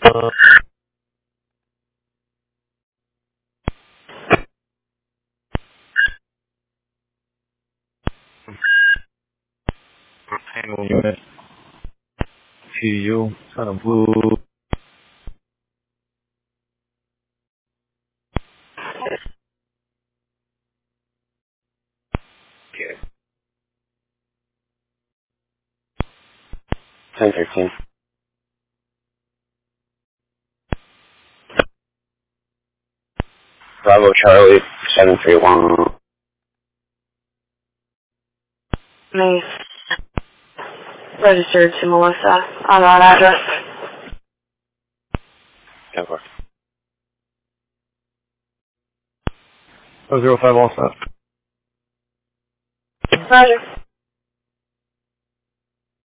Handle unit to you. Blue. Okay. 1013. Bravo Charlie 731. Me. Registered to Melissa on that address. 10-4. 005 all set. Roger.